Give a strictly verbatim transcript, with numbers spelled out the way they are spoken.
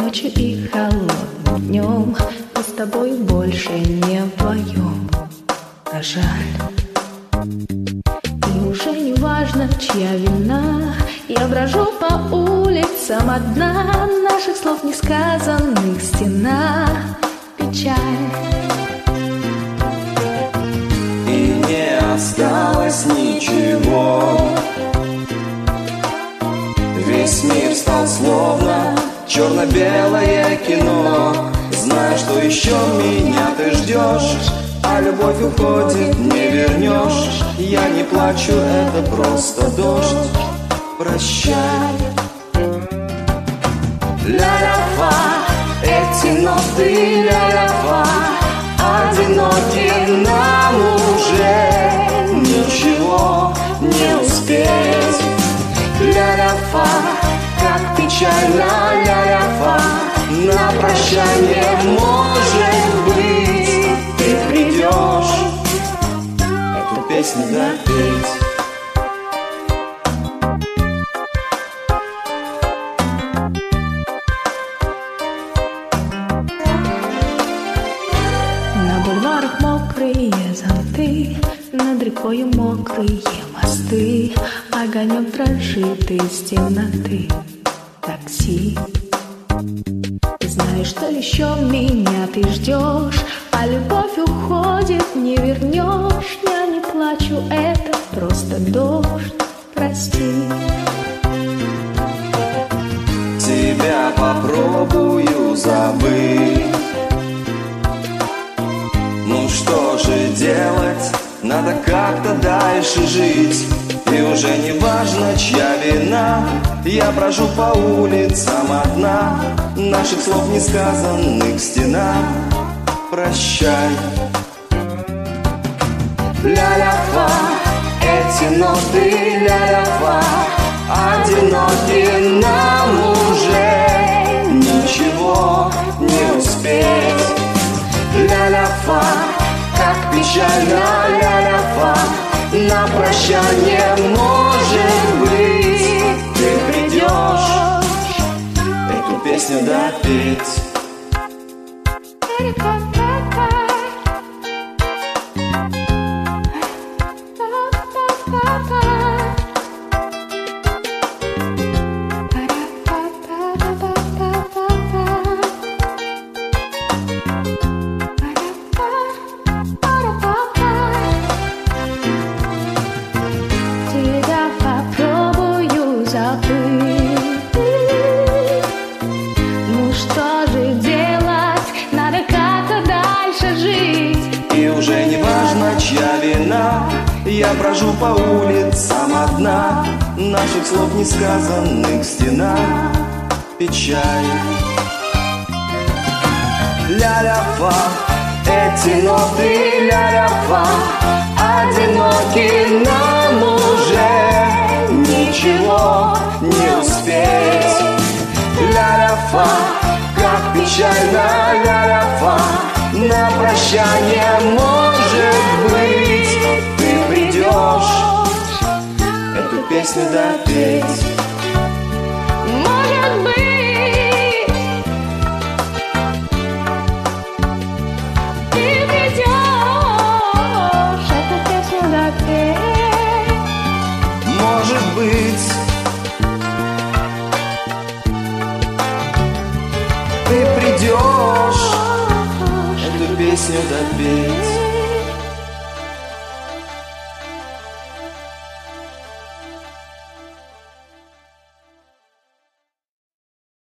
ночью и холодным днем мы с тобой больше не вдвоем. А жаль. И уже не важно, чья вина. Я брожу по улицам одна, наших слов несказанных стена. Печаль. И не осталось ничего. Весь мир стал словно черно-белое кино. Знаю, что еще меня ты ждешь, а любовь уходит, не вернешь. Я не плачу, это просто дождь. Прощай. Ля-ля-фа, эти ноты ля-ля-фа, одиноки нам уже ничего не успеть. Ля-ля-фа, как печально ля-ля-фа, на прощание, может быть, ты придешь эту песню допеть. На бульварах мокрые зонты, над рекою мокрые мосты, огонек дрожит из темноты. Такси. Ты знаешь, что еще меня ты ждешь, а любовь уходит, не вернешь. Я не плачу, это просто дождь. Прости. Тебя попробую забыть. Ну что же делать? Надо как-то дальше жить. И уже не важно, чья вина. Я брожу по улицам одна, наших слов несказанных стена. Прощай. Ля-ля-фа, эти ноты ля-ля-фа, одиноки нам уже ничего не успеть. Ля-ля-фа, как печально ля-ля-фа, на прощание, может быть, ты придешь эту песню допеть. Ну что же делать? Надо как-то дальше жить. И уже не важно, чья вина. Я брожу по улицам одна, наших слов несказанных стена. Печаль. Ля-ля-фа, эти ноты ля-ля-фа, одиноки нам уже ничего не успеть. Ля-ля-фа, как печально ля-ля-фа, на прощание, может быть, ты придешь эту песню допеть. Может быть, ты придешь эту песню допеть. Может быть, ты придешь эту песню допеть.